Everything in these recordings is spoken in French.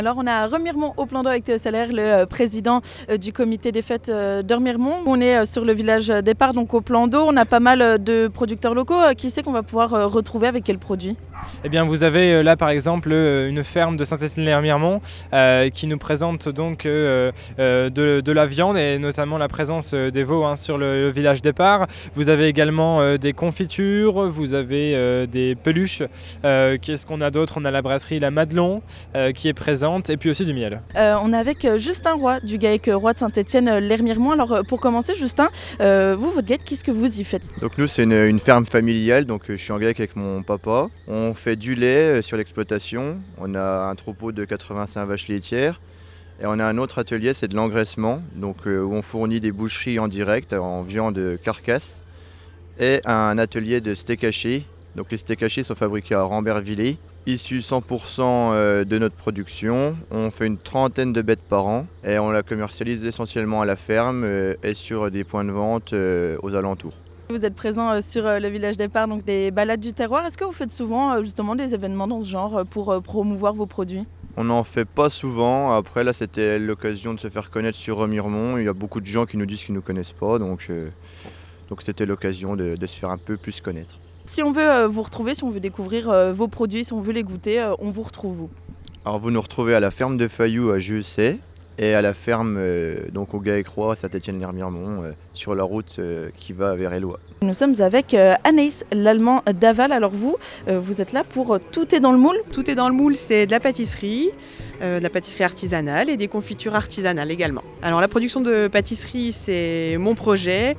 Alors on est à Remiremont au Plan d'eau avec Théo Salaire, le président du comité des fêtes de Remiremont. On est sur le village départ, donc au Plan d'eau. On a pas mal de producteurs locaux. Qui c'est qu'on va pouvoir retrouver avec quels produits? Eh bien, vous avez là par exemple une ferme de Saint-Étienne-lès-Remiremont qui nous présente donc de la viande et notamment la présence des veaux sur le village départ. Vous avez également des confitures, vous avez des peluches. Qu'est-ce qu'on a d'autre? On a la brasserie La Madelon qui est présente et puis aussi du miel. On est avec Justin Roy du GAEC Roi de Saint-Étienne-lès-Remiremont. Alors pour commencer, Justin, vous, votre GAEC, qu'est-ce que vous y faites? Donc nous c'est une ferme familiale, donc je suis en GAEC avec mon papa. On fait du lait sur l'exploitation, on a un troupeau de 85 vaches laitières et on a un autre atelier, c'est de l'engraissement, donc où on fournit des boucheries en direct en viande carcasse et un atelier de steak haché. Donc les steaks hachés sont fabriqués à Rambervillers, issus 100% de notre production. On fait une trentaine de bêtes par an et on la commercialise essentiellement à la ferme et sur des points de vente aux alentours. Vous êtes présent sur le village départ, donc des balades du terroir. Est-ce que vous faites souvent justement des événements dans ce genre pour promouvoir vos produits? On n'en fait pas souvent. Après là c'était l'occasion de se faire connaître sur Remiremont. Il y a beaucoup de gens qui nous disent qu'ils ne nous connaissent pas, donc c'était l'occasion de se faire un peu plus connaître. Si on veut vous retrouver, si on veut découvrir vos produits, si on veut les goûter, on vous retrouve où? Alors vous nous retrouvez à la ferme de Fayou à Jussey et à la ferme donc au GAEC Roi à Saint-Étienne-lès-Remiremont sur la route qui va vers Éloie. Nous sommes avec Anaïs, l'allemand d'Aval. Alors vous, vous êtes là pour Tout est dans le moule? Tout est dans le moule, c'est de la pâtisserie artisanale et des confitures artisanales également. Alors la production de pâtisserie, c'est mon projet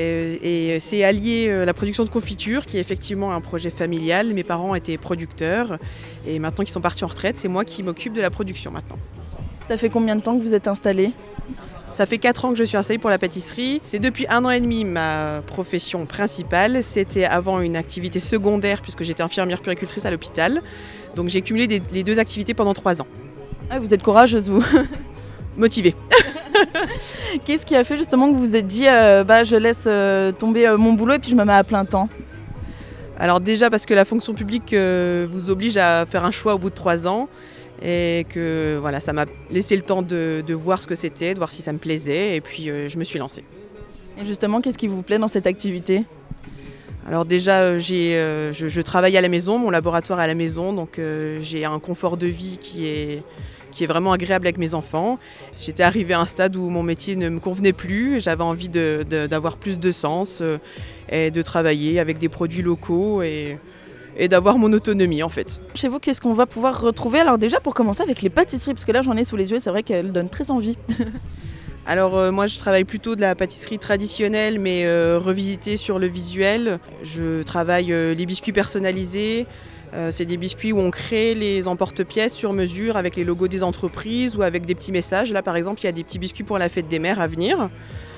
et c'est allier la production de confiture qui est effectivement un projet familial. Mes parents étaient producteurs et maintenant qu'ils sont partis en retraite, c'est moi qui m'occupe de la production maintenant. Ça fait combien de temps que vous êtes installée? Ça fait 4 ans que je suis installée pour la pâtisserie. C'est depuis 1 an et demi ma profession principale. C'était avant une activité secondaire puisque j'étais infirmière puéricultrice à l'hôpital. Donc j'ai cumulé les 2 activités pendant 3 ans. Ah, vous êtes courageuse, vous. Motivée. Qu'est-ce qui a fait justement que vous vous êtes dit je laisse tomber mon boulot et puis je me mets à plein temps? Alors déjà parce que la fonction publique vous oblige à faire un choix au bout de 3 ans. Et que voilà, ça m'a laissé le temps de voir ce que c'était, de voir si ça me plaisait, et puis je me suis lancée. Et justement, qu'est-ce qui vous plaît dans cette activité? Alors déjà, je travaille à la maison, mon laboratoire est à la maison, donc j'ai un confort de vie qui est vraiment agréable avec mes enfants. J'étais arrivée à un stade où mon métier ne me convenait plus, j'avais envie d'avoir plus de sens et de travailler avec des produits locaux et d'avoir mon autonomie en fait. Chez vous, qu'est-ce qu'on va pouvoir retrouver? Alors déjà pour commencer avec les pâtisseries, parce que là j'en ai sous les yeux, c'est vrai qu'elles donnent très envie. Alors moi je travaille plutôt de la pâtisserie traditionnelle mais revisitée sur le visuel. Je travaille les biscuits personnalisés. C'est des biscuits où on crée les emporte-pièces sur mesure avec les logos des entreprises ou avec des petits messages. Là par exemple il y a des petits biscuits pour la fête des mères à venir.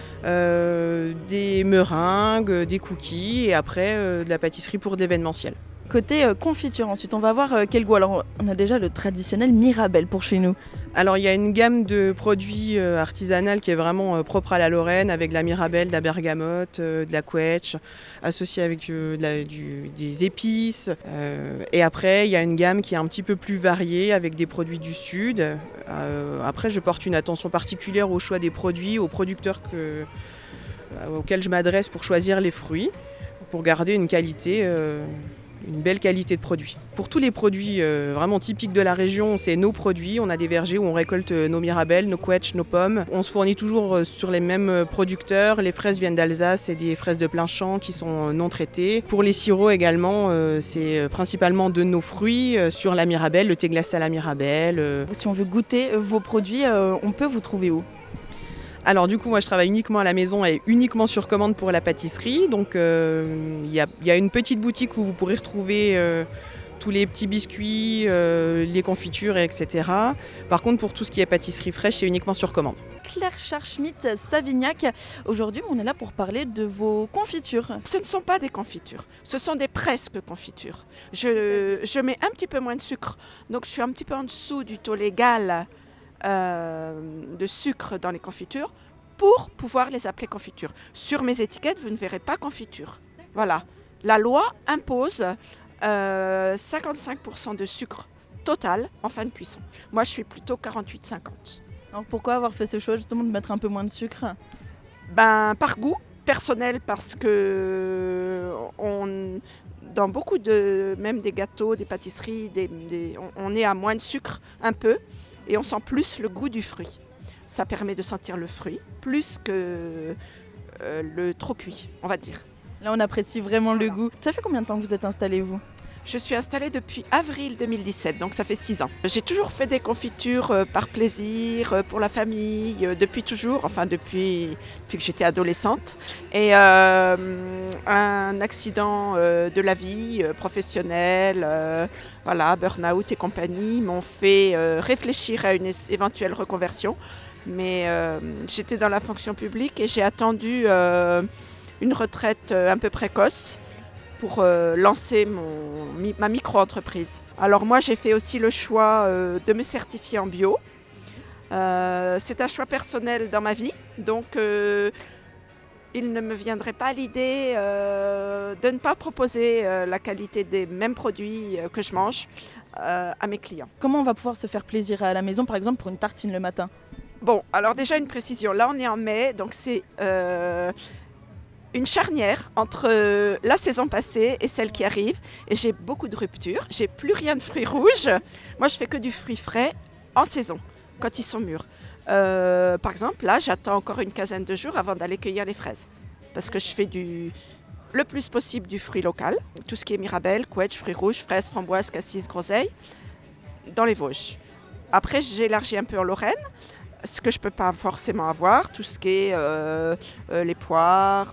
Des meringues, des cookies et après de la pâtisserie pour de l'événementiel. Côté confiture, ensuite, on va voir quel goût. Alors, on a déjà le traditionnel Mirabelle pour chez nous. Alors, il y a une gamme de produits artisanaux qui est vraiment propre à la Lorraine, avec de la Mirabelle, de la bergamote, de la quetch, associée avec des épices. Et après, il y a une gamme qui est un petit peu plus variée, avec des produits du Sud. Après, je porte une attention particulière au choix des produits, aux producteurs auxquels je m'adresse pour choisir les fruits, pour garder une belle qualité de produit. Pour tous les produits vraiment typiques de la région, c'est nos produits. On a des vergers où on récolte nos mirabelles, nos quetch, nos pommes. On se fournit toujours sur les mêmes producteurs. Les fraises viennent d'Alsace, c'est des fraises de plein champ qui sont non traitées. Pour les sirops également, c'est principalement de nos fruits sur la mirabelle, le thé glacé à la mirabelle. Si on veut goûter vos produits, on peut vous trouver où? Alors du coup, moi je travaille uniquement à la maison et uniquement sur commande pour la pâtisserie. Donc il y a une petite boutique où vous pourrez retrouver tous les petits biscuits, les confitures, etc. Par contre, pour tout ce qui est pâtisserie fraîche, c'est uniquement sur commande. Claire Charschmidt-Savignac, aujourd'hui on est là pour parler de vos confitures. Ce ne sont pas des confitures, ce sont des presque confitures. Je mets un petit peu moins de sucre, donc je suis un petit peu en dessous du taux légal de sucre dans les confitures pour pouvoir les appeler confitures. Sur mes étiquettes, vous ne verrez pas confiture. Voilà. La loi impose 55% de sucre totale en fin de cuisson. Moi, je suis plutôt 48-50. Alors pourquoi avoir fait ce choix justement de mettre un peu moins de sucre? Ben, par goût personnel, parce que dans beaucoup même des gâteaux, des pâtisseries, on est à moins de sucre un peu et on sent plus le goût du fruit. Ça permet de sentir le fruit plus que le trop cuit, on va dire. Là, on apprécie vraiment le goût. Ça fait combien de temps que vous êtes installé, vous? Je suis installée depuis avril 2017, donc ça fait 6 ans. J'ai toujours fait des confitures par plaisir, pour la famille, depuis toujours, enfin depuis que j'étais adolescente. Et un accident de la vie professionnelle, voilà, burn-out et compagnie, m'ont fait réfléchir à une éventuelle reconversion. Mais j'étais dans la fonction publique et j'ai attendu une retraite un peu précoce pour lancer ma micro-entreprise. Alors moi, j'ai fait aussi le choix de me certifier en bio. C'est un choix personnel dans ma vie, donc il ne me viendrait pas à l'idée de ne pas proposer la qualité des mêmes produits que je mange à mes clients. Comment on va pouvoir se faire plaisir à la maison, par exemple pour une tartine le matin? Bon, alors déjà une précision. Là, on est en mai, donc c'est une charnière entre la saison passée et celle qui arrive. Et j'ai beaucoup de ruptures. J'ai plus rien de fruits rouges. Moi, je fais que du fruit frais en saison, quand ils sont mûrs. Par exemple, là, j'attends encore une quinzaine de jours avant d'aller cueillir les fraises. Parce que je fais le plus possible du fruit local. Tout ce qui est mirabelle, couette, fruits rouges, fraises, framboises, cassis, groseilles, dans les Vosges. Après, j'élargis un peu en Lorraine. Ce que je ne peux pas forcément avoir, tout ce qui est les poires,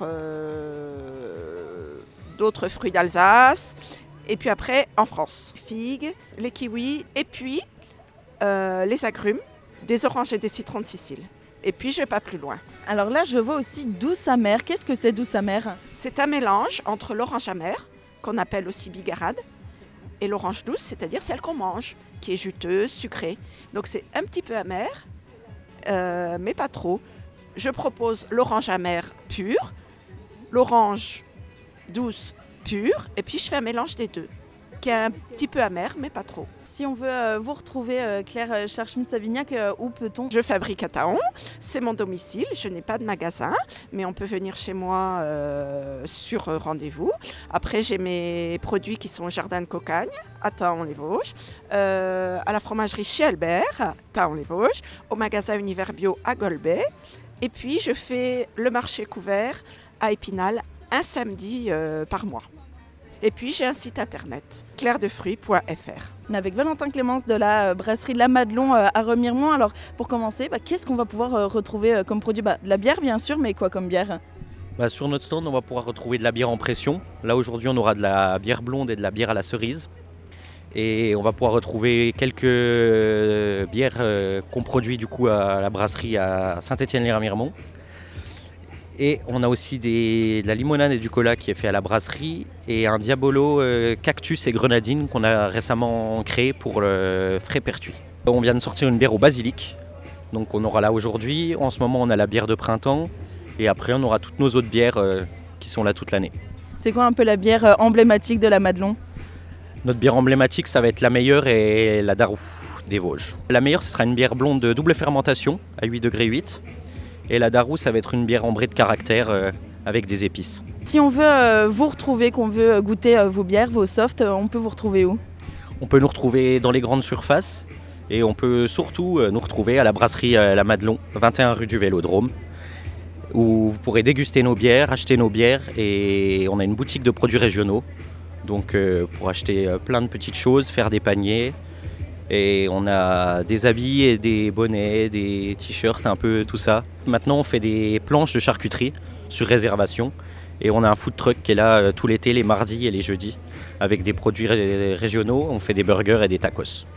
d'autres fruits d'Alsace. Et puis après, en France, figues, les kiwis et puis les agrumes, des oranges et des citrons de Sicile. Et puis, je ne vais pas plus loin. Alors là, je vois aussi douce amère. Qu'est-ce que c'est douce amère? C'est un mélange entre l'orange amère, qu'on appelle aussi bigarade, et l'orange douce, c'est-à-dire celle qu'on mange, qui est juteuse, sucrée. Donc c'est un petit peu amer, mais pas trop. Je propose l'orange amère pure, l'orange douce pure, et puis je fais un mélange des deux, qui est un petit peu amer, mais pas trop. Si on veut vous retrouver, Claire Scharschmidt-Savignac, où peut-on? Je fabrique à Taon, c'est mon domicile, je n'ai pas de magasin, mais on peut venir chez moi sur rendez-vous. Après, j'ai mes produits qui sont au Jardin de Cocagne, à Taon-les-Vosges, à la fromagerie chez Albert, Taon-les-Vosges, au magasin Univers Bio à Golbet. Et puis, je fais le marché couvert à Épinal un samedi par mois. Et puis j'ai un site internet, clairedefruits.fr. On est avec Valentin Clémence de la brasserie La Madelon à Remiremont. Alors pour commencer, qu'est-ce qu'on va pouvoir retrouver comme produit? De la bière bien sûr, mais quoi comme bière? Sur notre stand, on va pouvoir retrouver de la bière en pression. Là aujourd'hui, on aura de la bière blonde et de la bière à la cerise. Et on va pouvoir retrouver quelques bières qu'on produit du coup à la brasserie à Saint-Étienne-les-Remiremont. Et on a aussi de la limonade et du cola qui est fait à la brasserie et un Diabolo cactus et grenadine qu'on a récemment créé pour le frais pertuis. On vient de sortir une bière au basilic, donc on aura là aujourd'hui. En ce moment on a la bière de printemps et après on aura toutes nos autres bières qui sont là toute l'année. C'est quoi un peu la bière emblématique de la Madelon? Notre bière emblématique ça va être la meilleure et la Darou des Vosges. La meilleure ce sera une bière blonde de double fermentation à 8,8 degrés. Et la Darou, ça va être une bière ambrée de caractère avec des épices. Si on veut vous retrouver, qu'on veut goûter vos bières, vos softs, on peut vous retrouver où? On peut nous retrouver dans les grandes surfaces et on peut surtout nous retrouver à la brasserie La Madelon, 21 rue du Vélodrome, où vous pourrez déguster nos bières, acheter nos bières et on a une boutique de produits régionaux. Donc pour acheter plein de petites choses, faire des paniers. Et on a des habits et des bonnets, des t-shirts, un peu tout ça. Maintenant, on fait des planches de charcuterie sur réservation. Et on a un food truck qui est là tout l'été, les mardis et les jeudis, avec des produits régionaux. On fait des burgers et des tacos.